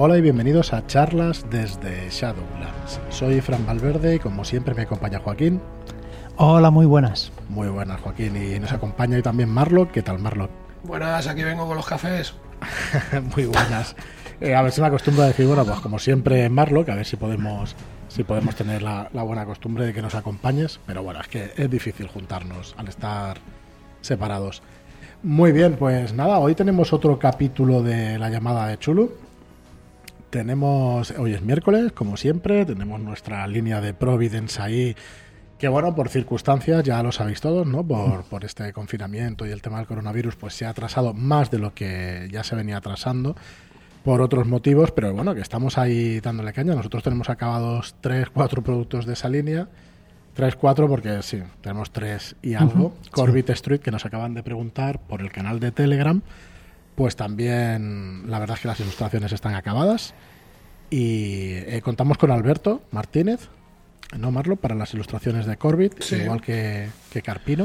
Hola y bienvenidos a charlas desde Shadowlands. Soy Fran Valverde y como siempre me acompaña Joaquín. Hola, muy buenas. Muy buenas, Joaquín. Y nos acompaña hoy también Marlock. ¿Qué tal, Marlock? Buenas, aquí vengo con los cafés. Muy buenas. A ver si me acostumbro a decir, bueno, pues como siempre Marlock, a ver si podemos tener la buena costumbre de que nos acompañes. Pero bueno, es que es difícil juntarnos al estar separados. Muy bien, pues nada, hoy tenemos otro capítulo de la llamada de Chulu. Hoy es miércoles, como siempre, tenemos nuestra línea de Providence ahí, que bueno, por circunstancias, ya lo sabéis todos, ¿no? Por este confinamiento y el tema del coronavirus, pues se ha atrasado más de lo que ya se venía atrasando por otros motivos, pero bueno, que estamos ahí dándole caña. Nosotros tenemos acabados 3-4 productos de esa línea, 3-4 porque sí, tenemos 3 y algo. Corbett Street, que nos acaban de preguntar por el canal de Telegram, pues también la verdad es que las ilustraciones están acabadas y contamos con Alberto Martínez, ¿no, Marlo? Para las ilustraciones de Corbett, sí. Igual que Carpino.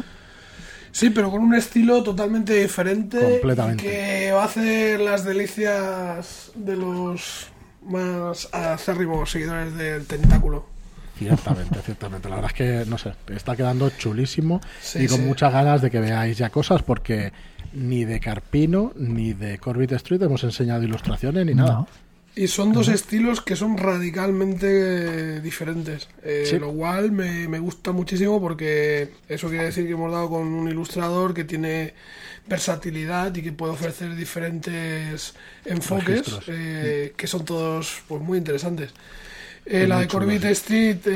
Sí, pero con un estilo totalmente diferente. Completamente. Que va a hacer las delicias de los más acérrimos seguidores del tentáculo. Ciertamente. La verdad es que, no sé, está quedando chulísimo, sí, y con sí. muchas ganas de que veáis ya cosas, porque ni de Carpino ni de Corbett Street hemos enseñado ilustraciones ni nada. Y son dos estilos que son radicalmente diferentes, sí. Lo cual me gusta muchísimo porque eso quiere decir que hemos dado con un ilustrador que tiene versatilidad y que puede ofrecer diferentes enfoques que son todos pues muy interesantes. La de Corbett Street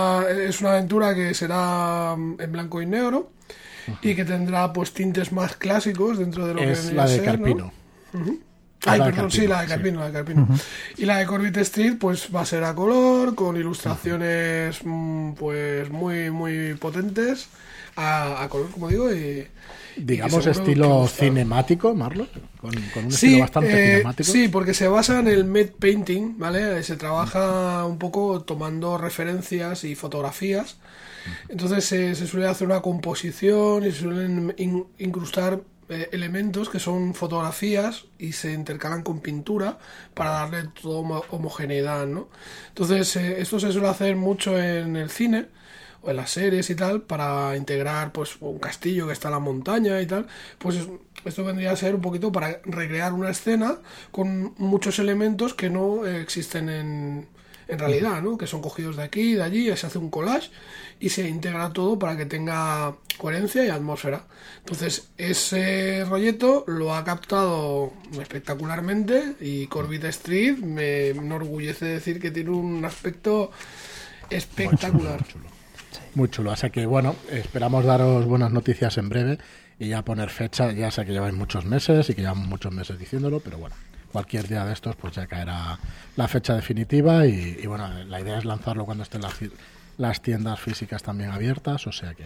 es una aventura que será en blanco y negro y que tendrá pues tintes más clásicos dentro de lo que es la de Carpino. ¿No? Ay, perdón, sí, la de Carpino, sí. La de Carpino. Y la de Corbett Street pues va a ser a color, con ilustraciones pues muy muy potentes, a color, como digo, digamos estilo cinemático, Marlo, con un estilo bastante cinemático. Sí, porque se basa en el matte painting, ¿vale? Se trabaja un poco tomando referencias y fotografías. Entonces se suele hacer una composición y se suelen incrustar elementos que son fotografías y se intercalan con pintura para darle toda homogeneidad, ¿no? Entonces esto se suele hacer mucho en el cine o en las series y tal, para integrar pues un castillo que está en la montaña y tal. Pues esto vendría a ser un poquito para recrear una escena con muchos elementos que no existen en realidad, ¿no? Que son cogidos de aquí y de allí, se hace un collage y se integra todo para que tenga coherencia y atmósfera. Entonces ese rolleto lo ha captado espectacularmente y Corbett Street me enorgullece decir que tiene un aspecto espectacular. Muy chulo, así que bueno, esperamos daros buenas noticias en breve y ya poner fecha. Ya sé que lleváis muchos meses y que llevamos muchos meses diciéndolo, pero bueno, cualquier día de estos pues ya caerá la fecha definitiva y bueno, la idea es lanzarlo cuando estén las tiendas físicas también abiertas, o sea que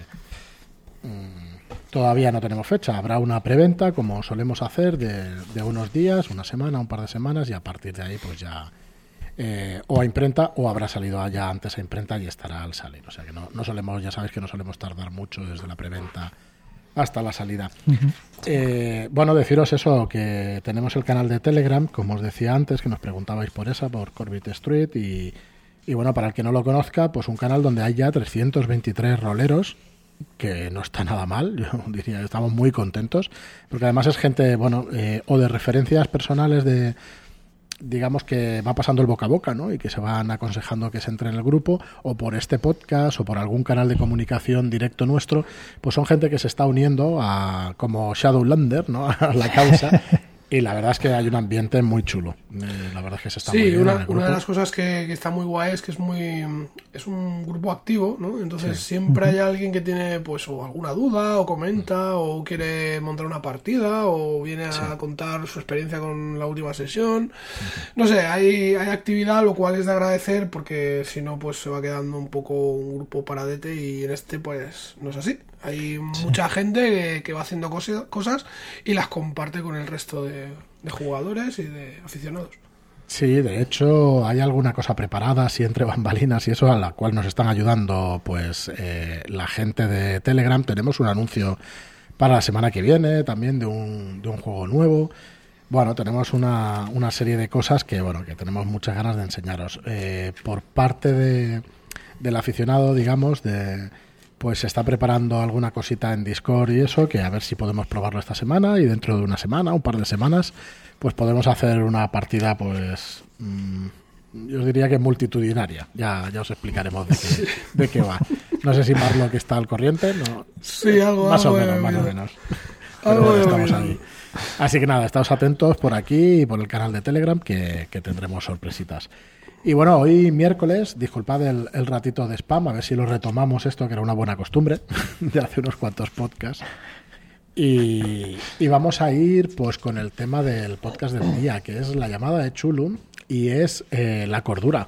todavía no tenemos fecha. Habrá una preventa como solemos hacer de unos días, una semana, un par de semanas, y a partir de ahí pues ya o a imprenta o habrá salido ya antes a imprenta y estará al salir, o sea que no solemos, ya sabéis que no solemos tardar mucho desde la preventa hasta la salida. Bueno, deciros eso, que tenemos el canal de Telegram, como os decía antes, que nos preguntabais por Corbett Street y bueno, para el que no lo conozca, pues un canal donde hay ya 323 roleros, que no está nada mal, yo diría que estamos muy contentos, porque además es gente, bueno, o de referencias personales digamos que va pasando el boca a boca, ¿no? Y que se van aconsejando que se entre en el grupo, o por este podcast, o por algún canal de comunicación directo nuestro, pues son gente que se está uniendo como Shadowlander, ¿no? A la causa. Y la verdad es que hay un ambiente muy chulo. La verdad es que se está muy bien. Sí, una de las cosas que está muy guay es que es un grupo activo, ¿no? Entonces siempre hay alguien que tiene pues o alguna duda, o comenta, o quiere montar una partida, o viene a contar su experiencia con la última sesión. No sé, hay actividad, lo cual es de agradecer, porque si no pues se va quedando un poco un grupo paradete, y en este pues no es así. Hay mucha gente que va haciendo cosas y las comparte con el resto de jugadores y de aficionados. Sí, de hecho hay alguna cosa preparada así entre bambalinas y eso, a la cual nos están ayudando pues la gente de Telegram. Tenemos un anuncio para la semana que viene también de un juego nuevo. Bueno, tenemos una serie de cosas que tenemos muchas ganas de enseñaros. Por parte del aficionado, digamos, pues se está preparando alguna cosita en Discord y eso, que a ver si podemos probarlo esta semana, y dentro de una semana, un par de semanas, pues podemos hacer una partida, pues yo diría que multitudinaria. Ya os explicaremos de qué va. No sé si Marlo que está al corriente, ¿no? Sí, algo más o algo menos. Algo estamos ahí. Así que nada, estáos atentos por aquí y por el canal de Telegram que tendremos sorpresitas. Y bueno, hoy miércoles, disculpad el ratito de spam, a ver si lo retomamos esto, que era una buena costumbre de hace unos cuantos podcasts. Y vamos a ir pues con el tema del podcast del día, que es la llamada de Chulu y es la cordura.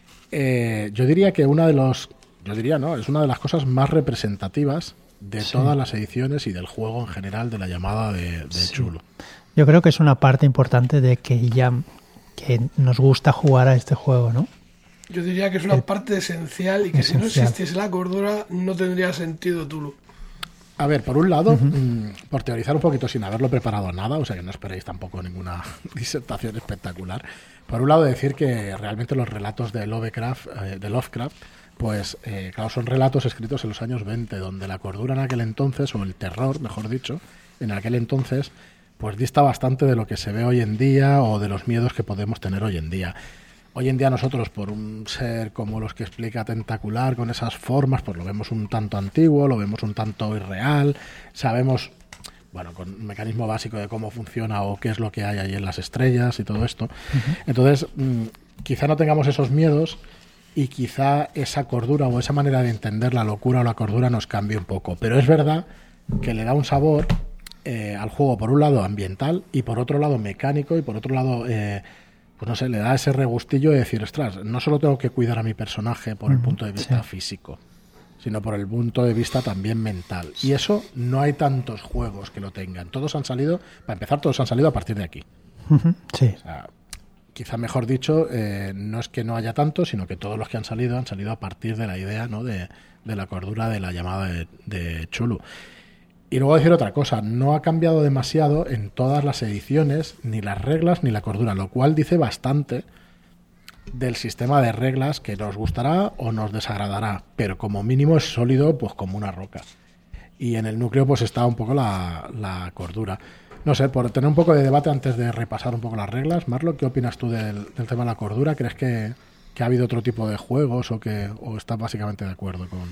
Yo diría que es una de las cosas más representativas de todas las ediciones y del juego en general de la llamada de Chulu. Yo creo que es una parte importante de que nos gusta jugar a este juego, ¿no? Yo diría que es una parte esencial y que si no existiese la cordura no tendría sentido Tulu. A ver, por un lado, por teorizar un poquito sin haberlo preparado nada, o sea que no esperéis tampoco ninguna disertación espectacular, por un lado decir que realmente los relatos de Lovecraft, pues claro, son relatos escritos en los años 20, donde la cordura en aquel entonces, o el terror, mejor dicho, en aquel entonces, pues dista bastante de lo que se ve hoy en día o de los miedos que podemos tener hoy en día. Hoy en día nosotros, por un ser como los que explica Tentacular, con esas formas, pues lo vemos un tanto antiguo, lo vemos un tanto irreal, sabemos, bueno, con un mecanismo básico de cómo funciona o qué es lo que hay ahí en las estrellas y todo esto. Entonces, quizá no tengamos esos miedos y quizá esa cordura o esa manera de entender la locura o la cordura nos cambie un poco. Pero es verdad que le da un sabor al juego, por un lado ambiental y por otro lado mecánico y por otro lado pues no sé, le da ese regustillo de decir, ostras, no solo tengo que cuidar a mi personaje por el punto de vista físico, sino por el punto de vista también mental. Y eso no hay tantos juegos que lo tengan. Todos han salido, para empezar, todos han salido a partir de aquí. Sí. O sea, quizá mejor dicho, no es que no haya tantos, sino que todos los que han salido a partir de la idea, ¿no?, de la cordura de la llamada de Chulu. Y luego decir otra cosa, no ha cambiado demasiado en todas las ediciones, ni las reglas ni la cordura, lo cual dice bastante del sistema de reglas que nos gustará o nos desagradará, pero como mínimo es sólido pues como una roca. Y en el núcleo pues está un poco la cordura. No sé, por tener un poco de debate antes de repasar un poco las reglas, Marlo, ¿qué opinas tú del tema de la cordura? ¿Crees que ha habido otro tipo de juegos o estás básicamente de acuerdo con...?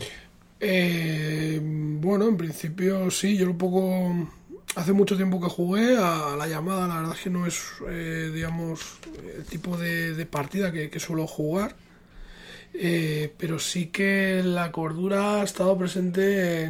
Bueno, en principio sí, yo un poco... Hace mucho tiempo que jugué a la llamada, la verdad es que no es, digamos, el tipo de partida que suelo jugar, pero sí que la cordura ha estado presente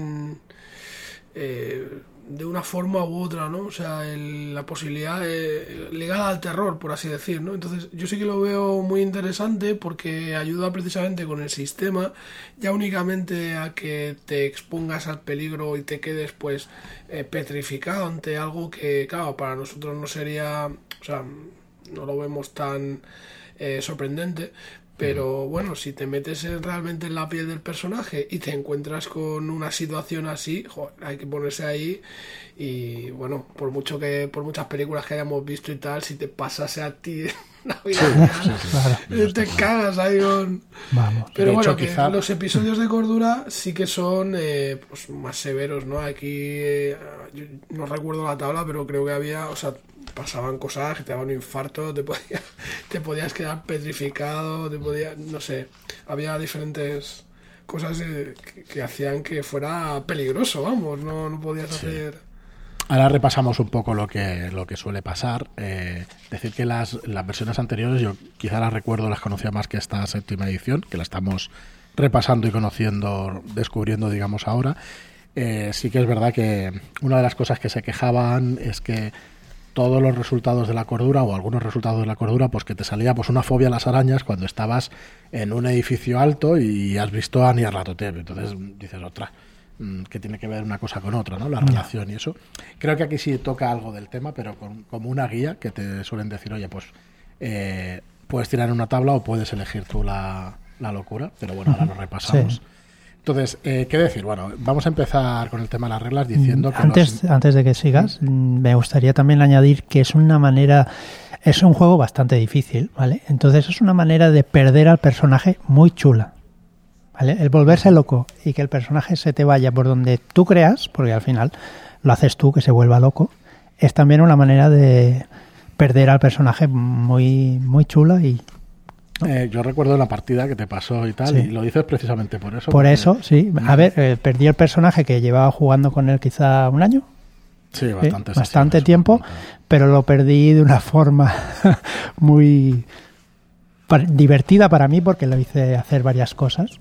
de una forma u otra, ¿no? O sea, la posibilidad ligada al terror, por así decir, ¿no? Entonces yo sí que lo veo muy interesante porque ayuda precisamente con el sistema, ya únicamente a que te expongas al peligro y te quedes pues petrificado ante algo que, claro, para nosotros no sería, o sea, no lo vemos tan sorprendente. Pero bueno, si te metes realmente en la piel del personaje y te encuentras con una situación así, joder, hay que ponerse ahí. Y bueno, por muchas películas que hayamos visto y tal, si te pasase a ti la vida, te cagas ahí con... Vamos. Pero bueno, hecho, que quizá... los episodios de cordura sí que son pues más severos, ¿no? Aquí yo no recuerdo la tabla, pero creo que había, o sea, pasaban cosas que te daban un infarto, te podías quedar petrificado, no sé, había diferentes cosas que hacían que fuera peligroso, vamos, no podías hacer... Ahora repasamos un poco lo que suele pasar. Decir que las versiones anteriores, yo quizá las recuerdo, las conocía más que esta séptima edición, que la estamos repasando y conociendo, descubriendo, digamos, ahora. Sí que es verdad que una de las cosas que se quejaban es que todos los resultados de la cordura, o algunos resultados de la cordura, pues que te salía pues una fobia a las arañas cuando estabas en un edificio alto y has visto a Nyarlathotep. Entonces dices, otra, que tiene que ver una cosa con otra, ¿no? La relación y eso. Creo que aquí sí toca algo del tema, pero como una guía que te suelen decir, oye, pues puedes tirar en una tabla o puedes elegir tú la locura, pero bueno, ahora lo repasamos. Sí. Entonces, ¿qué decir? Bueno, vamos a empezar con el tema de las reglas diciendo que antes de que sigas, me gustaría también añadir que es una manera, es un juego bastante difícil, ¿vale? Entonces es una manera de perder al personaje muy chula, ¿vale? El volverse loco y que el personaje se te vaya por donde tú creas, porque al final lo haces tú que se vuelva loco, es también una manera de perder al personaje muy, muy chula y... yo recuerdo la partida que te pasó y tal, Sí. y lo dices precisamente por eso. Por porque- eso, sí. A ver, perdí el personaje que llevaba jugando con él quizá un año, Sí, bastante tiempo, pero lo perdí de una forma muy divertida para mí porque lo hice hacer varias cosas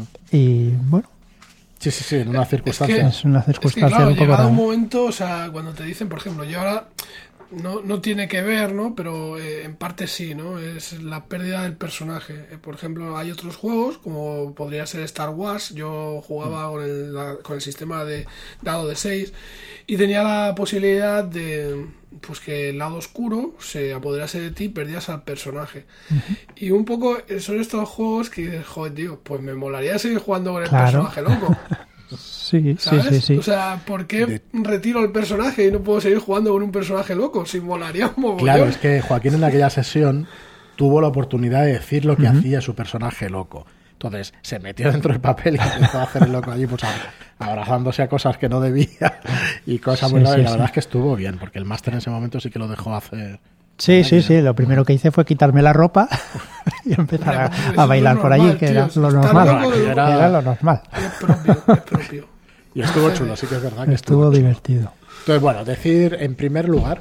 y bueno, Sí, en una circunstancia. es una Es que, circunstancia claro, un poco llegado rara. un momento, o sea, cuando te dicen, por ejemplo, yo ahora no tiene que ver, ¿no? Pero en parte sí, ¿no? Es la pérdida del personaje. Por ejemplo, hay otros juegos, como podría ser Star Wars. Yo jugaba con el sistema de dado de 6 y tenía la posibilidad de pues que el lado oscuro se apoderase de ti y perdías al personaje. Y un poco son estos juegos que dices, joder, tío, pues me molaría seguir jugando con el Claro. personaje loco. Sí, ¿Sabes? sí. O sea, ¿por qué retiro el personaje y no puedo seguir jugando con un personaje loco? Si molaría un mogollón. Claro, es que Joaquín en aquella sesión tuvo la oportunidad de decir lo que hacía su personaje loco. Entonces se metió dentro del papel y empezó a hacer el loco allí, pues abrazándose a cosas que no debía y cosas muy raras. Y la verdad es que estuvo bien, porque el máster en ese momento sí que lo dejó hacer. Sí. Lo primero que hice fue quitarme la ropa y empezar Eso es a bailar lo por normal, allí, que tío. era lo Estar normal. loco de- Era lo normal. Es propio. Y estuvo chulo, sí que es verdad que Estuvo chulo. divertido. Entonces, bueno, decir en primer lugar,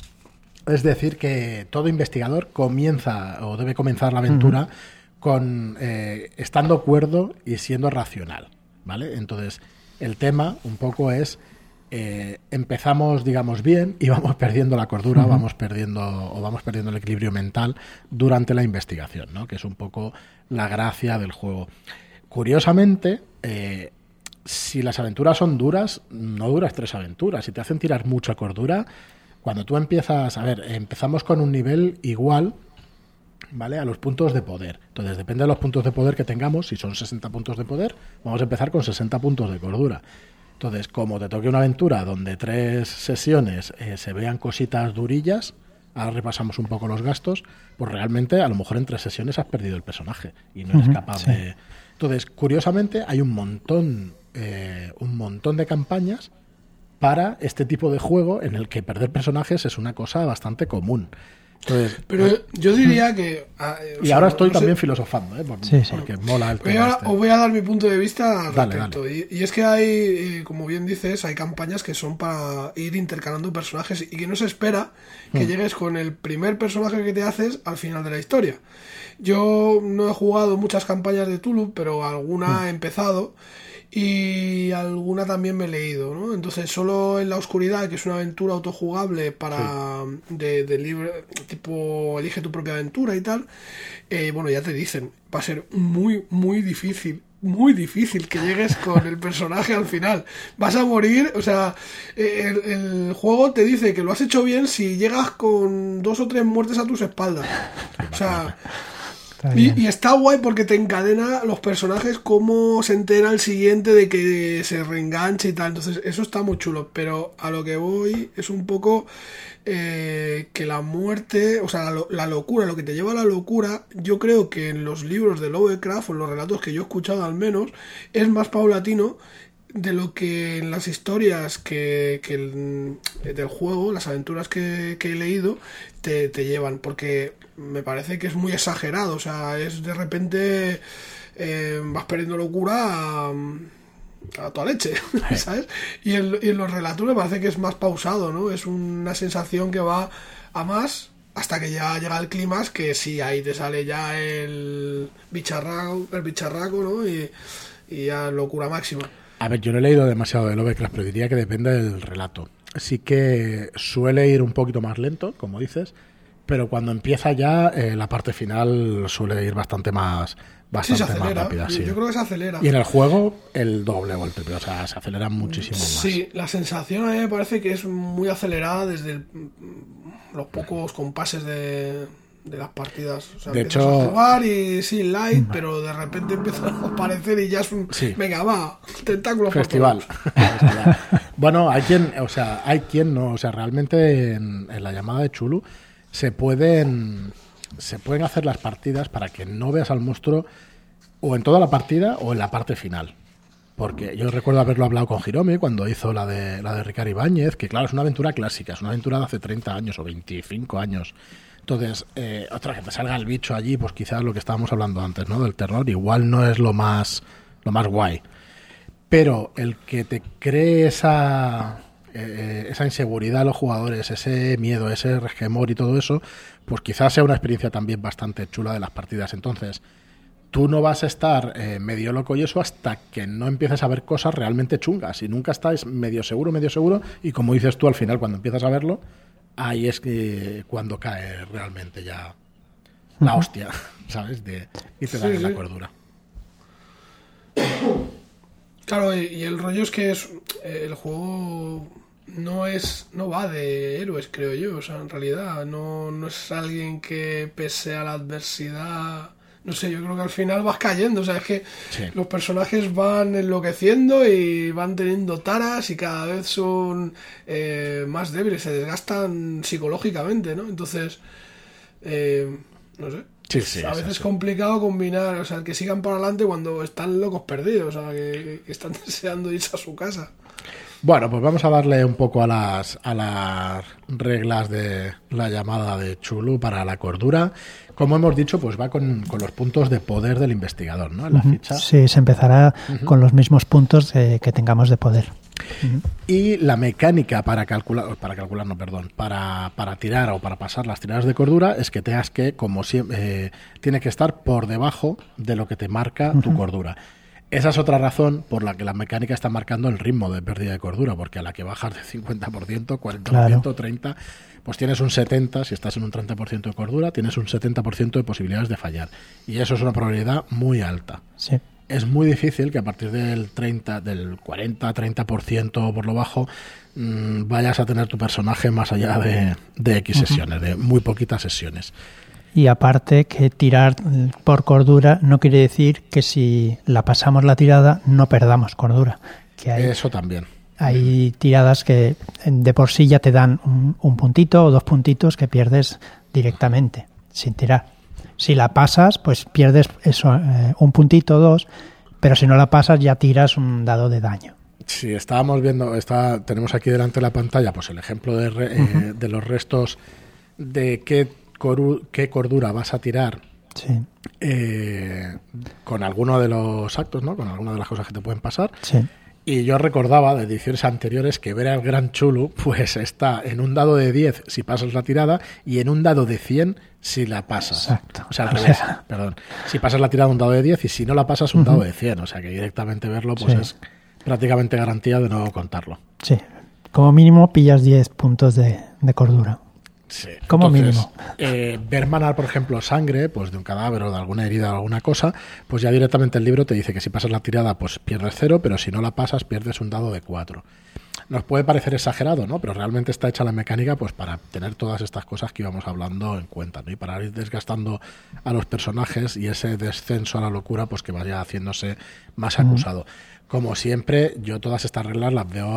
es decir que todo investigador comienza o debe comenzar la aventura con estando cuerdo y siendo racional, ¿vale? Entonces, el tema un poco es empezamos, digamos, bien y vamos perdiendo la cordura, vamos perdiendo el equilibrio mental durante la investigación, ¿no? Que es un poco la gracia del juego. Curiosamente, si las aventuras son duras, no duras 3 aventuras. Si te hacen tirar mucha cordura, cuando tú empiezas... A ver, empezamos con un nivel igual, ¿vale? A los puntos de poder. Entonces, depende de los puntos de poder que tengamos. Si son 60 puntos de poder, vamos a empezar con 60 puntos de cordura. Entonces, como te toque una aventura donde 3 sesiones se vean cositas durillas, ahora repasamos un poco los gastos, pues realmente a lo mejor en 3 sesiones has perdido el personaje y no eres capaz sí. de... Entonces, curiosamente, hay un montón de campañas para este tipo de juego en el que perder personajes es una cosa bastante común. Entonces, Pero yo diría que... y ahora estoy también filosofando, Sí. porque mola el Pero tema ahora este. os voy a dar mi punto de vista al Dale, respecto. Y es que hay, como bien dices, hay campañas que son para ir intercalando personajes y que no se espera que llegues con el primer personaje que te haces al final de la historia. Yo no he jugado muchas campañas de Tulu, pero alguna he empezado y alguna también me he leído, ¿no? Entonces, solo en la oscuridad, que es una aventura autojugable para de libre, tipo elige tu propia aventura y tal, bueno, ya te dicen, va a ser muy, muy difícil que llegues con el personaje al final. Vas a morir, o sea, el juego te dice que lo has hecho bien si llegas con 2 o 3 muertes a tus espaldas. O sea... Está bien. Y está guay porque te encadena los personajes, cómo se entera el siguiente de que se reenganche y tal. Entonces, eso está muy chulo. Pero a lo que voy es un poco que la muerte, o sea, la locura, lo que te lleva a la locura, yo creo que en los libros de Lovecraft, o en los relatos que yo he escuchado al menos, es más paulatino de lo que en las historias del juego, las aventuras que he leído, te llevan, porque me parece que es muy exagerado, o sea, es de repente vas perdiendo locura a toda leche, ¿sabes? Y en los relatos me parece que es más pausado, ¿no? Es una sensación que va a más hasta que ya llega el clímax, que sí, ahí te sale ya el bicharraco, ¿no? Y ya locura máxima. A ver, yo no he leído demasiado de Lovecraft, pero diría que depende del relato. Sí que suele ir un poquito más lento, como dices, pero cuando empieza ya, la parte final suele ir bastante más Sí, se más acelera. rápida. Sí. Yo creo que se acelera. Y en el juego, el doble o el triple, o sea, se acelera muchísimo más. Sí, la sensación a mí me parece que es muy acelerada desde los pocos compases de de las partidas. O sea, de empiezas hecho, a jugar y sí, light, pero de repente empiezan a aparecer y ya es un... Sí. Venga, va, tentáculos por festival. todos. Festival. Bueno, hay quien no, o sea, realmente en la llamada de Chulu se pueden hacer las partidas para que no veas al monstruo o en toda la partida o en la parte final. Porque yo recuerdo haberlo hablado con Hiromi cuando hizo la de Ricardo Ibáñez, que claro, es una aventura clásica, es una aventura de hace 30 años o 25 años. Entonces, otra que te salga el bicho allí, pues quizás lo que estábamos hablando antes, ¿no? Del terror, igual no es lo más guay. Pero el que te cree esa inseguridad a los jugadores, ese miedo, ese resquemor y todo eso, pues quizás sea una experiencia también bastante chula de las partidas. Entonces, tú no vas a estar medio loco y eso hasta que no empieces a ver cosas realmente chungas. Y nunca estás medio seguro, y como dices tú al final, cuando empiezas a verlo, ahí es que cuando cae realmente ya la hostia, ¿sabes? Y te da la cordura. Claro, y el rollo es que el juego no va de héroes, creo yo. O sea, en realidad no es alguien que pese a la adversidad... No sé, yo creo que al final vas cayendo. O sea, es que sí, los personajes van enloqueciendo y van teniendo taras y cada vez son más débiles, se desgastan psicológicamente, ¿no? Entonces, no sé. Sí, a veces es complicado combinar, o sea, que sigan para adelante cuando están locos perdidos, o sea, que están deseando irse a su casa. Bueno, pues vamos a darle un poco a las reglas de la llamada de Chulu para la cordura. Como hemos dicho, pues va con los puntos de poder del investigador, ¿no? En la ficha. Sí, se empezará con los mismos puntos que tengamos de poder. Y la mecánica para tirar o para pasar las tiradas de cordura es que tengas que, como siempre, tiene que estar por debajo de lo que te marca tu cordura. Esa es otra razón por la que la mecánica está marcando el ritmo de pérdida de cordura, porque a la que bajas de 50%, 40%, claro, 30%, pues tienes un 70%, si estás en un 30% de cordura, tienes un 70% de posibilidades de fallar. Y eso es una probabilidad muy alta. Sí. Es muy difícil que a partir del 40-30% por lo bajo vayas a tener tu personaje más allá de X sesiones, de muy poquitas sesiones. Y aparte que tirar por cordura no quiere decir que si la pasamos la tirada no perdamos cordura. Que eso también. Hay tiradas que de por sí ya te dan un puntito o 2 puntitos que pierdes directamente, sin tirar. Si la pasas, pues pierdes eso, un puntito, 2, pero si no la pasas ya tiras un dado de daño. Sí, estábamos viendo, tenemos aquí delante de la pantalla pues el ejemplo de los restos de qué cordura vas a tirar, sí, con alguno de los actos, ¿no? Con alguna de las cosas que te pueden pasar. Sí. Y yo recordaba de ediciones anteriores que ver al Gran Chulu pues está en un dado de 10 si pasas la tirada y en un dado de 100 si la pasas. Exacto. O sea, al revés, perdón. Si pasas la tirada un dado de 10 y si no la pasas un dado de 100. O sea, que directamente verlo pues es prácticamente garantía de no contarlo. Sí. Como mínimo pillas 10 puntos de cordura. Sí. Como Entonces, mínimo. Ver manar, por ejemplo, sangre pues de un cadáver o de alguna herida o alguna cosa, pues ya directamente el libro te dice que si pasas la tirada pues pierdes 0, pero si no la pasas pierdes un dado de 4. Nos puede parecer exagerado, ¿no? Pero realmente está hecha la mecánica pues para tener todas estas cosas que íbamos hablando en cuenta, ¿no? Y para ir desgastando a los personajes y ese descenso a la locura pues que vaya haciéndose más acusado. Como siempre, yo todas estas reglas las veo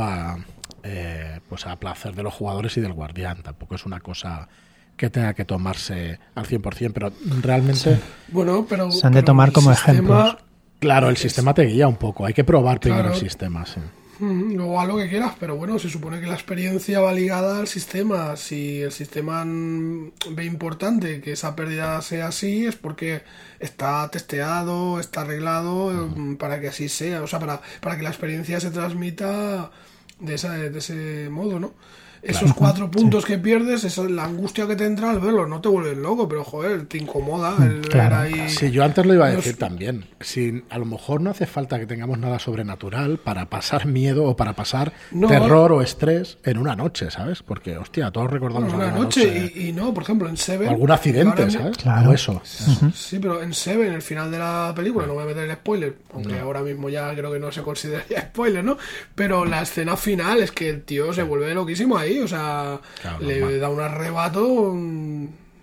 pues a placer de los jugadores y del guardián. Tampoco es una cosa que tenga que tomarse al 100%, pero realmente... Bueno, pero... Se han de tomar como ejemplos. Claro, el sistema te guía un poco. Hay que probar primero el sistema, sí. Luego haz lo que quieras, pero bueno, se supone que la experiencia va ligada al sistema. Si el sistema ve importante que esa pérdida sea así, es porque está testeado, está arreglado para que así sea. O sea, para que la experiencia se transmita de ese modo, ¿no? Esos 4 puntos que pierdes, la angustia que te entra al verlo, no te vuelves loco, pero joder, te incomoda el ver ahí. Sí, yo antes lo iba a decir también. Si a lo mejor no hace falta que tengamos nada sobrenatural para pasar miedo o para pasar terror o estrés en una noche, ¿sabes? Porque, hostia, todos recordamos una noche y no, por ejemplo, en Seven... O algún accidente, ¿sabes? Claro. O eso. Sí, pero en Seven, el final de la película, no voy a meter el spoiler, aunque ahora mismo ya creo que no se consideraría spoiler, ¿no? Pero la escena final es que el tío se vuelve loquísimo ahí, o sea, claro, le da un arrebato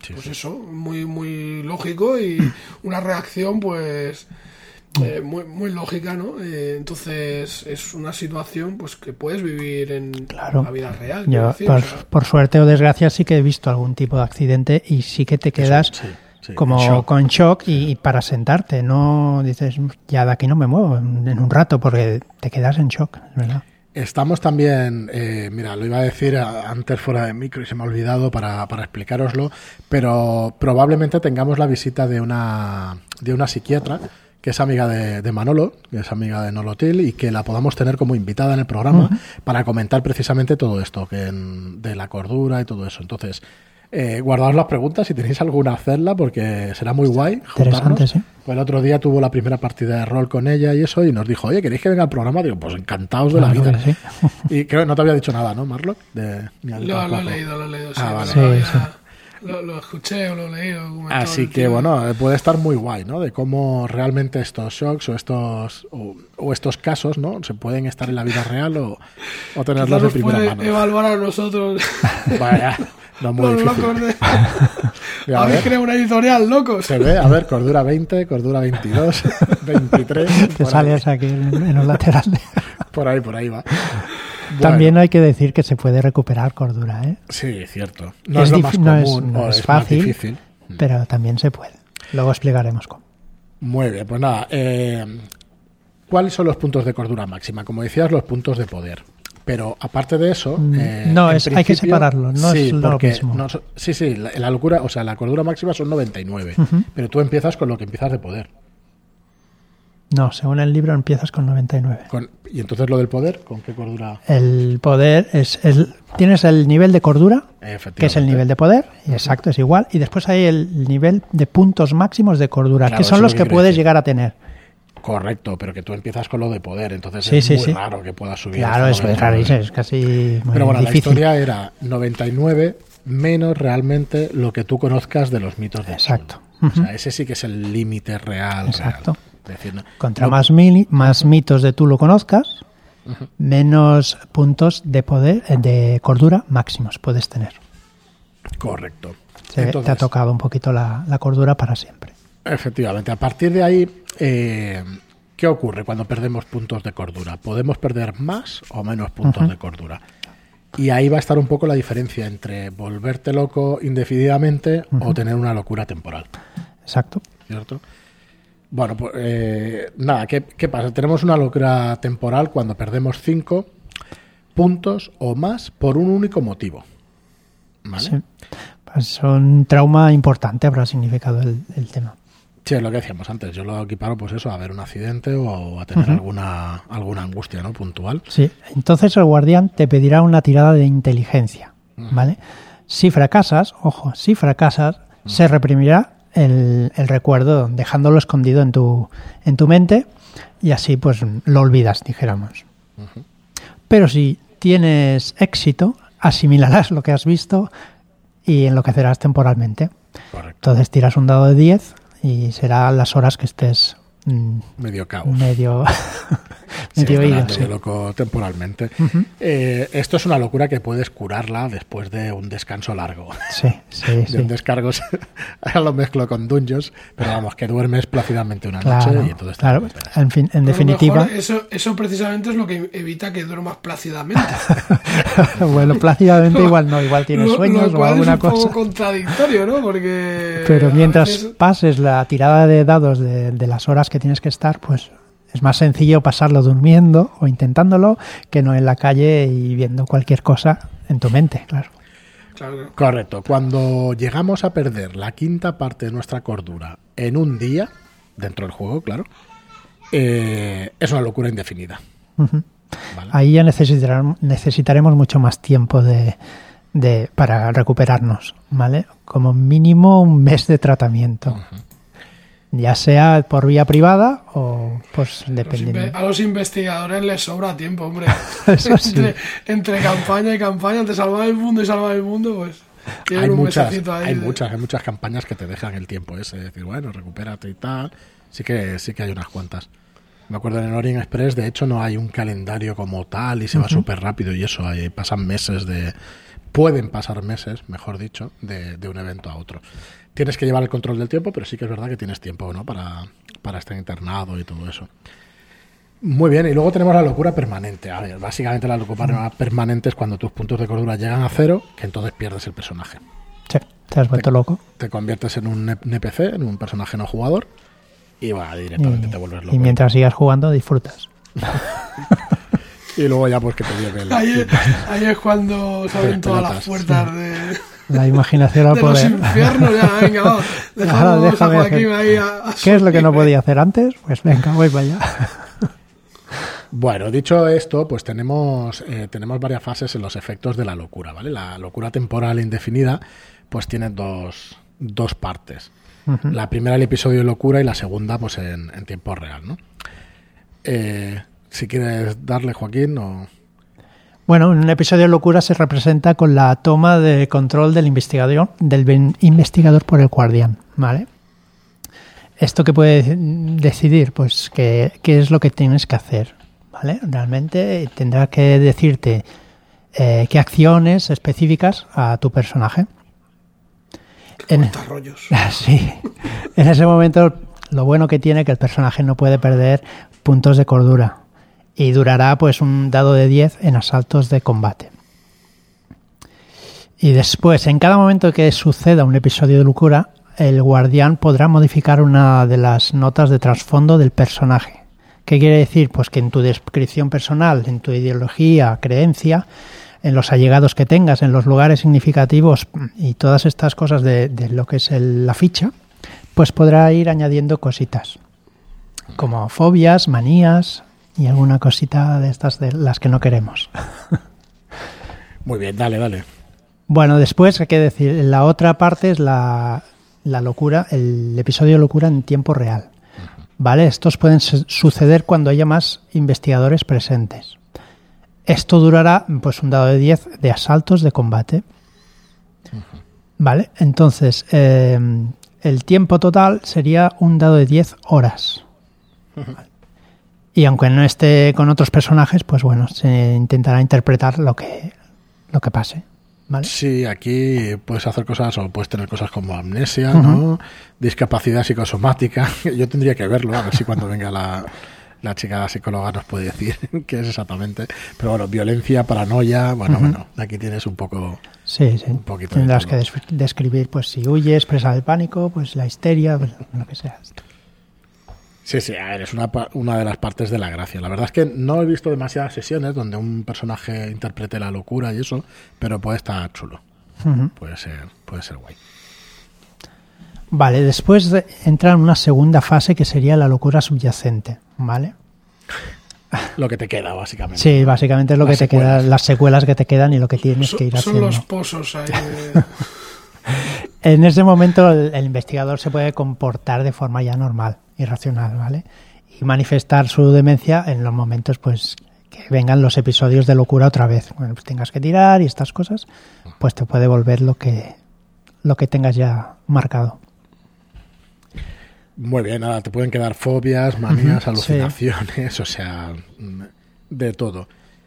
pues eso, muy, muy lógico y una reacción, pues, muy, muy lógica, ¿no? Entonces, es una situación, pues, que puedes vivir en la vida real. Yo, decir, por suerte o desgracia, sí que he visto algún tipo de accidente y sí que te quedas como shock. Con shock y para sentarte, no dices, ya de aquí no me muevo en un rato, porque te quedas en shock, ¿verdad? Estamos también, mira, lo iba a decir antes fuera de micro y se me ha olvidado para explicároslo, pero probablemente tengamos la visita de una psiquiatra que es amiga de Manolo, que es amiga de Nolotil, y que la podamos tener como invitada en el programa para comentar precisamente todo esto, de la cordura y todo eso. Entonces, guardaos las preguntas si tenéis alguna, hacerla, porque será muy guay interesante, sí. Pues el otro día tuvo la primera partida de rol con ella y eso, y nos dijo, oye, ¿queréis que venga al programa? Digo, pues encantados de la vida. Sí. Y creo que no te había dicho nada, ¿no, Marlock? Lo he leído, sí. Vale. Sí. Lo escuché o lo leí. Así que bueno, puede estar muy guay, ¿no? De cómo realmente estos shocks o estos casos, ¿no? Se pueden estar en la vida real o tenerlos de primera mano. Evaluar a nosotros. Vaya, no muy difícil. Locos habéis creado una editorial, locos. Se ve, a ver, cordura 20, cordura 22, 23. Te sales aquí en los laterales. Por ahí va. Bueno. También hay que decir que se puede recuperar cordura, ¿eh? Sí, cierto. No es lo más común, no es fácil, más difícil, pero también se puede. Luego explicaremos cómo. Muy bien, pues nada. ¿Cuáles son los puntos de cordura máxima? Como decías, los puntos de poder. Pero aparte de eso... hay que separarlo, no es lo mismo. La locura, o sea, la cordura máxima son 99, pero tú empiezas con lo que empiezas de poder. No, según el libro empiezas con 99. ¿Y entonces lo del poder? ¿Con qué cordura? El poder tienes el nivel de cordura, que es el nivel de poder, exacto, es igual, y después hay el nivel de puntos máximos de cordura, claro, que son los que puedes llegar a tener. Correcto, pero que tú empiezas con lo de poder, entonces es muy raro que puedas subir. Claro, eso es rarísimo, es casi muy Pero bueno, difícil. La historia era 99 menos realmente lo que tú conozcas de los mitos de exacto. O sea, ese sí que es el límite real. Exacto. Real. Es decir, contra más mitos de tú lo conozcas, menos puntos de poder, de cordura máximos puedes tener. Correcto. Entonces, te ha tocado un poquito la cordura para siempre. Efectivamente. A partir de ahí, ¿qué ocurre cuando perdemos puntos de cordura? Podemos perder más o menos puntos de cordura. Y ahí va a estar un poco la diferencia entre volverte loco indefinidamente o tener una locura temporal. Exacto. ¿Cierto? Bueno, pues nada, ¿qué pasa? Tenemos una locura temporal cuando perdemos 5 puntos o más por un único motivo. ¿Vale? Sí. Pues un trauma importante habrá significado el tema. Sí, es lo que decíamos antes. Yo lo equiparo, pues eso, a ver un accidente o a tener alguna angustia, ¿no? Puntual. Sí. Entonces el guardián te pedirá una tirada de inteligencia, ¿vale? Si fracasas, se reprimirá el recuerdo, dejándolo escondido en tu mente, y así pues lo olvidas, dijéramos. Pero si tienes éxito, asimilarás lo que has visto y enloquecerás temporalmente. Correcto. Entonces tiras un dado de 10 y será las horas que estés medio caos. Medio ido, sí. Loco temporalmente. Esto es una locura que puedes curarla después de un descanso largo. Sí. Un descargo, ahora lo mezclo con Dungeons, pero vamos, que duermes plácidamente una noche y entonces claro. En definitiva. Eso precisamente es lo que evita que duermas plácidamente. Bueno, plácidamente igual no, igual tienes sueños o alguna cosa. Es un poco contradictorio, ¿no? Porque pero mientras pases la tirada de dados de las horas que tienes que estar, pues es más sencillo pasarlo durmiendo o intentándolo que no en la calle y viendo cualquier cosa en tu mente, claro. Correcto. Cuando llegamos a perder la quinta parte de nuestra cordura en un día, dentro del juego, claro, es una locura indefinida. ¿Vale? Ahí ya necesitaremos mucho más tiempo para recuperarnos, ¿vale? Como mínimo un mes de tratamiento. Ya sea por vía privada o pues dependiendo. A los investigadores les sobra tiempo, hombre. Eso sí. entre campaña y campaña, entre salvar el mundo y salvar el mundo, pues hay muchas campañas que te dejan el tiempo ese, decir, bueno, recupérate y tal. Sí que hay unas cuantas. Me acuerdo en el Orient Express, de hecho, no hay un calendario como tal y se va súper rápido y eso, pasan meses pueden pasar meses, mejor dicho, de un evento a otro. Tienes que llevar el control del tiempo, pero sí que es verdad que tienes tiempo, ¿no? para estar internado y todo eso. Muy bien, y luego tenemos la locura permanente. A ver, básicamente la locura permanente es cuando tus puntos de cordura llegan a 0, que entonces pierdes el personaje. Sí, te has vuelto loco. Te conviertes en un NPC, en un personaje no jugador, y bueno, directamente te vuelves loco. Y mientras sigas jugando, disfrutas. Y luego ya pues que te lleve el... Ahí es cuando salen todas las puertas de... La imaginación al de poder. los infiernos, ya, venga, va. Déjame a Joaquín hacer. ahí ¿Qué es lo que no podía hacer antes? Pues venga, voy para allá. Bueno, dicho esto, pues tenemos varias fases en los efectos de la locura, ¿vale? La locura temporal indefinida, pues tiene dos partes. Uh-huh. La primera, el episodio de locura, y la segunda, pues en tiempo real, ¿no? Si quieres darle, Joaquín, o... Bueno, un episodio de locura se representa con la toma de control del investigador por el guardián, ¿vale? ¿Esto qué puede decidir? Pues qué es lo que tienes que hacer, ¿vale? Realmente tendrá que decirte qué acciones específicas a tu personaje. Rollos. Sí. En ese momento, lo bueno que tiene es que el personaje no puede perder puntos de cordura. Y durará pues un dado de 10 en asaltos de combate. Y después, en cada momento que suceda un episodio de locura, el guardián podrá modificar una de las notas de trasfondo del personaje. ¿Qué quiere decir? Pues que en tu descripción personal, en tu ideología, creencia, en los allegados que tengas, en los lugares significativos y todas estas cosas de lo que es la ficha, pues podrá ir añadiendo cositas, como fobias, manías... y alguna cosita de estas de las que no queremos. Muy bien, dale. Bueno, después hay que decir, la otra parte es la locura, el episodio de locura en tiempo real. ¿Vale? Estos pueden suceder cuando haya más investigadores presentes. Esto durará pues un dado de 10 de asaltos de combate. ¿Vale? Entonces, el tiempo total sería un dado de 10 horas. ¿Vale? Y aunque no esté con otros personajes, pues bueno, se intentará interpretar lo que pase, ¿vale? Sí, aquí puedes hacer cosas, o puedes tener cosas como amnesia, uh-huh, ¿no? Discapacidad psicosomática. Yo tendría que verlo, a ver si cuando venga la chica de la psicóloga nos puede decir qué es exactamente. Pero bueno, violencia, paranoia, bueno, aquí tienes un poco... Sí. Un poquito tendrás que describir, pues si huyes, expresa el pánico, pues la histeria, pues, lo que sea. Sí, a ver, es una de las partes de la gracia. La verdad es que no he visto demasiadas sesiones donde un personaje interprete la locura y eso, pero puede estar chulo. Uh-huh. Puede ser guay. Vale, después entra en una segunda fase que sería la locura subyacente, ¿vale? Lo que te queda, básicamente. Sí, básicamente es lo que te queda, las secuelas que te quedan y lo que tienes que ir haciendo. Son los pozos ahí. En ese momento el investigador se puede comportar de forma ya normal y racional, ¿vale? Y manifestar su demencia en los momentos pues que vengan los episodios de locura otra vez. Bueno, pues tengas que tirar y estas cosas, pues te puede volver lo que tengas ya marcado. Muy bien, nada, te pueden quedar fobias, manías, uh-huh, alucinaciones, sí. O sea, de todo.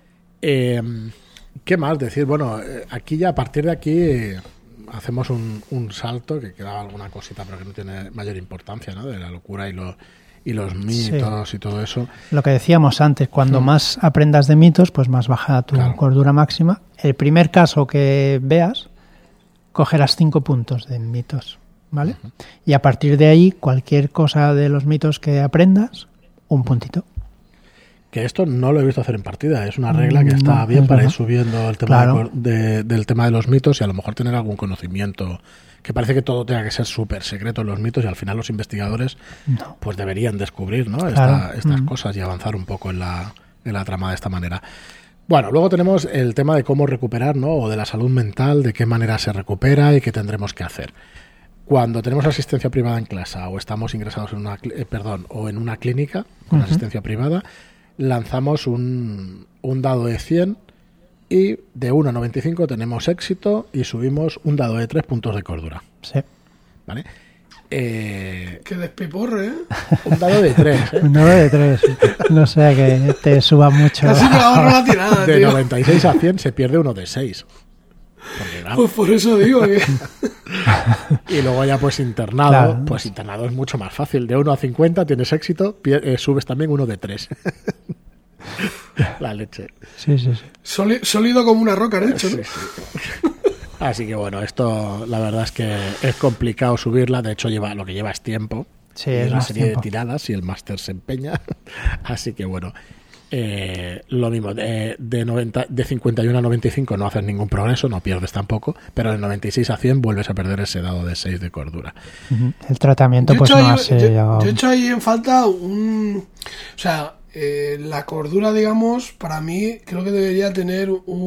¿Qué más decir? Bueno, aquí ya a partir de aquí hacemos un salto, que queda alguna cosita pero que no tiene mayor importancia, ¿no? De la locura y los mitos, sí, y todo eso. Lo que decíamos antes, cuando más aprendas de mitos, pues más baja tu cordura máxima. El primer caso que veas, cogerás 5 puntos de mitos, ¿vale? Uh-huh. Y a partir de ahí, cualquier cosa de los mitos que aprendas, un puntito. Que esto no lo he visto hacer en partida, es una regla que está bien para ir subiendo el tema del tema de los mitos y a lo mejor tener algún conocimiento, que parece que todo tenga que ser súper secreto en los mitos y al final los investigadores pues deberían descubrir, ¿no? Estas cosas y avanzar un poco en la trama de esta manera. Bueno, luego tenemos el tema de cómo recuperar, ¿no? O de la salud mental, de qué manera se recupera y qué tendremos que hacer. Cuando tenemos asistencia privada en clase o estamos ingresados en una clínica con asistencia privada, lanzamos un dado de 100 y de 1 a 95 tenemos éxito y subimos un dado de 3 puntos de cordura. Sí. ¿Vale? Que despiporre, ¿eh? Un dado de 3, ¿eh? Un dado de 3. No sea que te suba mucho. Casi me ahorro la tirada, de tío. 96 a 100 se pierde uno de 6. Porque, claro, Pues por eso digo que... y luego ya pues internado, Claro. pues internado es mucho más fácil. De 1 a 50 tienes éxito, subes también uno de 3. La leche. Sí, sí, sí. Sólido como una roca, de hecho, ¿no? Sí, sí. Así que bueno, esto la verdad es que es complicado subirla. De hecho, lo que lleva es tiempo. Sí, Y es una más serie tiempo. de tiradas y el máster se empeña. Así que bueno, lo mismo. De 51 a 95 no haces ningún progreso, no pierdes tampoco. Pero de 96 a 100 vuelves a perder ese dado de 6 de cordura. Ujú. El tratamiento Yo pues he hecho no ahí- hace... yo he hecho ahí en falta un... O sea, la cordura, digamos, para mí creo que debería tener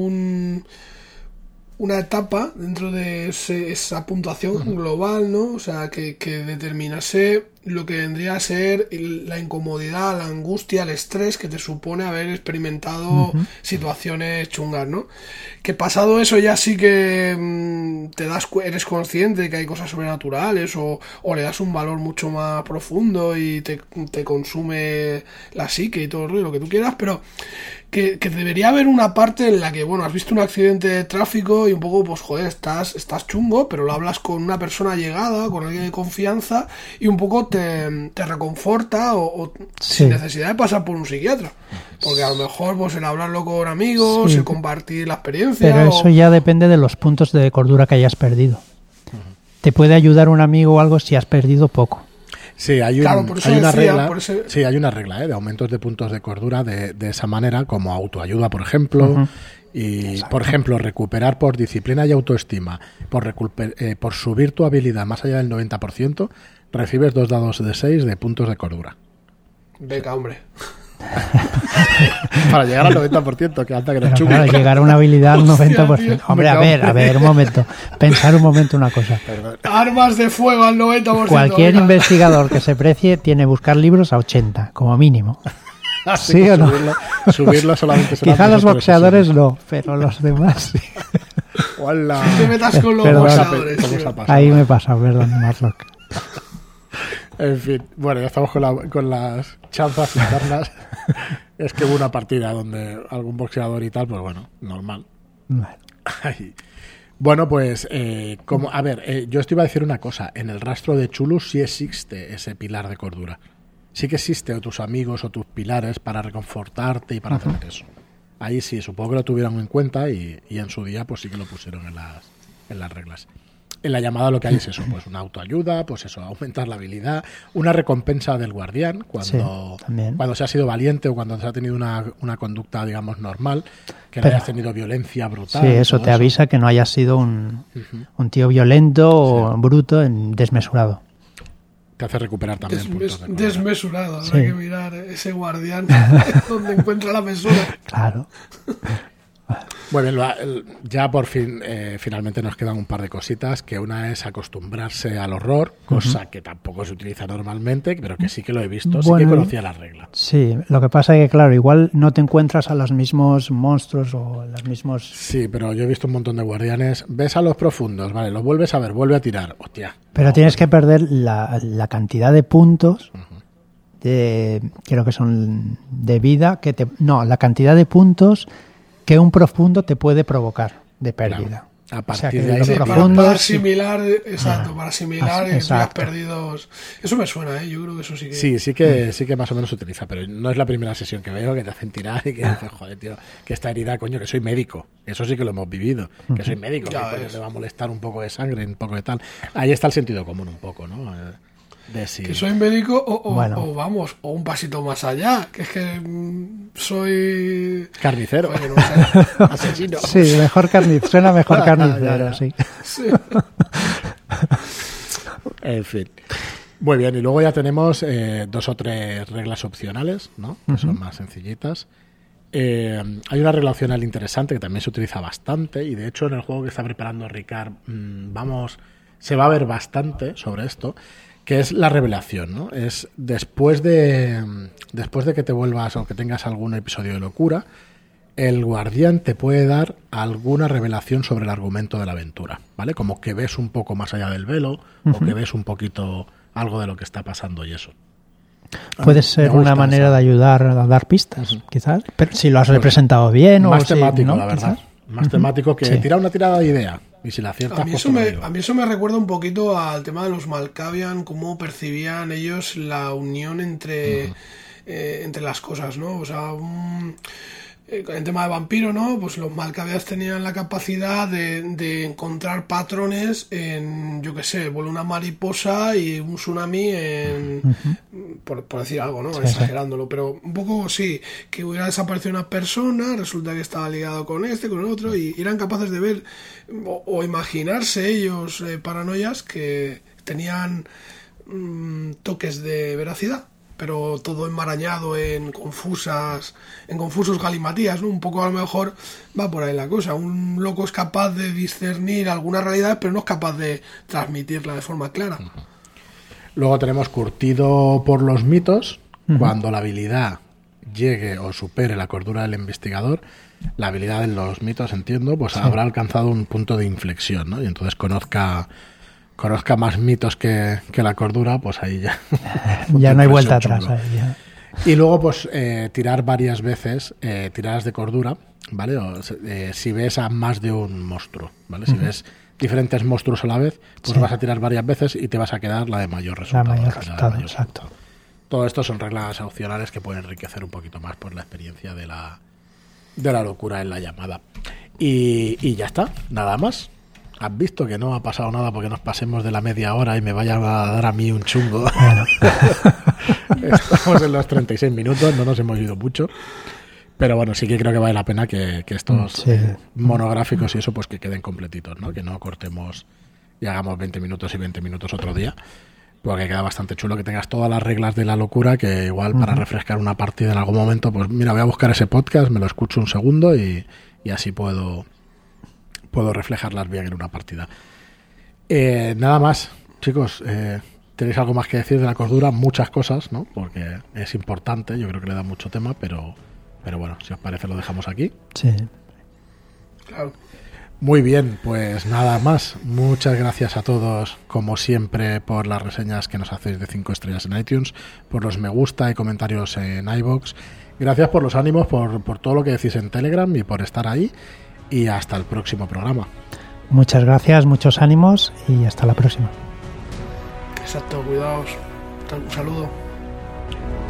una etapa dentro de esa puntuación global, ¿no? O sea, que determinase lo que vendría a ser la incomodidad, la angustia, el estrés que te supone haber experimentado situaciones chungas, ¿no? Que pasado eso ya sí que eres consciente de que hay cosas sobrenaturales o le das un valor mucho más profundo y te consume la psique y todo el rollo, lo que tú quieras, pero que debería haber una parte en la que, bueno, has visto un accidente de tráfico y un poco, pues joder, estás chungo, pero lo hablas con una persona allegada, con alguien de confianza y un poco te reconforta o Sí. sin necesidad de pasar por un psiquiatra. Porque a lo mejor, pues el hablarlo con amigos, Sí. el compartir la experiencia... Pero o- eso ya depende de los puntos de cordura que hayas perdido. Te puede ayudar un amigo o algo si has perdido poco. Sí, hay, Claro, por eso hay una decía, regla. por eso- Sí, hay una regla de aumentos de puntos de cordura de esa manera, como autoayuda, por ejemplo. Ujú. Y, Exacto. por ejemplo, recuperar por disciplina y autoestima, por subir tu habilidad más allá del 90%, recibes 2 dados de 6 de puntos de cordura. Venga, hombre. Para llegar al 90%, que hasta que Pero nos chupe. claro, llegar a una habilidad al Hostia, 90%. tío. Hombre, a ver, un momento. Pensar un momento una cosa. Perdón. Armas de fuego al 90%. Cualquier venga. investigador que se precie tiene que buscar libros a 80, como mínimo. Así ¿Sí que o no? subirlo solamente será Quizá los 2 o 3 boxeadores no, pero los demás sí. sesiones. ¡Hola! No te metas con los Perdón. boxeadores, ¿Cómo se tío. ha pasado? Ahí me pasa, perdón, Marlock. En fin, bueno, ya estamos con las chanzas internas. Es que hubo una partida donde algún boxeador y tal, pues bueno, normal. Vale. Ay. Bueno, pues, a ver, yo te iba a decir una cosa. En el rastro de Chulus sí existe ese pilar de cordura. Sí que existe o tus amigos o tus pilares para reconfortarte y para hacer eso. Ahí sí, supongo que lo tuvieron en cuenta y en su día pues sí que lo pusieron en las reglas. En la llamada lo que hay es eso, pues una autoayuda, pues eso, aumentar la habilidad, una recompensa del guardián cuando Sí, también. se ha sido valiente o cuando se ha tenido una conducta, digamos, normal, que no Pero- hayas tenido violencia brutal. Sí, eso todo te avisa que no hayas sido un tío violento o bruto, desmesurado. Te hace recuperar también puntos de cordura. Desmesurado, habrá Sí. que mirar ese guardián donde encuentra la mesura. Claro. Muy bien, ya por fin, finalmente nos quedan un par de cositas, que una es acostumbrarse al horror, cosa que tampoco se utiliza normalmente, pero que sí que lo he visto, sí que Bueno, conocía la regla. Sí, lo que pasa es que, claro, igual no te encuentras a los mismos monstruos o a los mismos... Sí, pero yo he visto un montón de guardianes, ves a los profundos, vale, los vuelves a ver, vuelve a tirar, hostia. Pero tienes que perder la cantidad de puntos, creo que son de vida, la cantidad de puntos que un profundo te puede provocar de pérdida. A O sea, partir que de ahí los Sí, se profundos- para asimilar, exacto, para asimilar que tú has exacto. perdido. Eso me suena, yo creo que eso sí que. sí que más o menos se utiliza, pero no es la primera sesión que veo que te hacen tirar y que dices, joder, tío, que esta herida, coño, que soy médico. Eso sí que lo hemos vivido, que soy médico, Ya que ves. te va a molestar un poco de sangre, un poco de tal. Ahí está el sentido común un poco, ¿no? De si... Que soy médico Bueno. o vamos, o un pasito más allá, que es que soy... Carnicero, Oye, no sé. asesino. Sí, suena mejor carnicero, sí. Sí. En fin. Muy bien, y luego ya tenemos 2 o 3 reglas opcionales, ¿no? Que son más sencillitas. Hay una regla opcional interesante que también se utiliza bastante, y de hecho en el juego que está preparando Ricard se va a ver bastante sobre esto, que es la revelación, ¿no? Es después de que te vuelvas o que tengas algún episodio de locura, el guardián te puede dar alguna revelación sobre el argumento de la aventura, ¿vale? Como que ves un poco más allá del velo o que ves un poquito algo de lo que está pasando y eso. Puede ser Me gusta una manera esa. de ayudar a dar pistas, quizás. Pero si lo has representado bien Más o si temático, no, la verdad. quizás. más temático que tira una tirada de idea. Y si la aciertas, a mí eso me recuerda un poquito al tema de los Malkavian, cómo percibían ellos la unión entre las cosas, ¿no? O sea, en tema de vampiro, ¿no? Pues los Malkavians tenían la capacidad de encontrar patrones en, yo qué sé, vuela una mariposa y un tsunami por decir algo, ¿no? Exagerándolo, pero un poco sí, que hubiera desaparecido una persona, resulta que estaba ligado con este, con el otro, y eran capaces de ver o imaginarse ellos paranoias que tenían toques de veracidad, pero todo enmarañado en confusos galimatías, ¿no? Un poco a lo mejor va por ahí la cosa. Un loco es capaz de discernir alguna realidad, pero no es capaz de transmitirla de forma clara. Luego tenemos curtido por los mitos. Cuando la habilidad llegue o supere la cordura del investigador, la habilidad de los mitos, entiendo, pues habrá alcanzado un punto de inflexión, ¿no? Y entonces conozca más mitos que la cordura, pues ahí ya... ya no hay vuelta atrás. Ahí ya. Y luego, pues, tirar varias veces, tiradas de cordura, ¿vale? Si ves a más de un monstruo, ¿vale? Si ves diferentes monstruos a la vez, pues vas a tirar varias veces y te vas a quedar la de mayor resultado. Exacto. Todo esto son reglas opcionales que pueden enriquecer un poquito más por la experiencia de la locura en la llamada. Y ya está, nada más. ¿Has visto que no ha pasado nada porque nos pasemos de la media hora y me vaya a dar a mí un chungo? Bueno. Estamos en los 36 minutos, no nos hemos ido mucho. Pero bueno, sí que creo que vale la pena que estos monográficos y eso pues que queden completitos, ¿no? Que no cortemos y hagamos 20 minutos y 20 minutos otro día. Porque queda bastante chulo que tengas todas las reglas de la locura, que igual para refrescar una partida en algún momento, pues mira, voy a buscar ese podcast, me lo escucho un segundo y así puedo reflejarlas bien en una partida. Nada más, chicos, tenéis algo más que decir de la cordura, muchas cosas, ¿no? Porque es importante, yo creo que le da mucho tema, pero bueno, si os parece lo dejamos aquí. Sí. Claro. Muy bien, pues nada más. Muchas gracias a todos, como siempre, por las reseñas que nos hacéis de 5 estrellas en iTunes, por los me gusta y comentarios en iVoox. Gracias por los ánimos, por todo lo que decís en Telegram y por estar ahí. Y hasta el próximo programa. Muchas gracias, muchos ánimos y hasta la próxima. Exacto, cuidaos. Un saludo.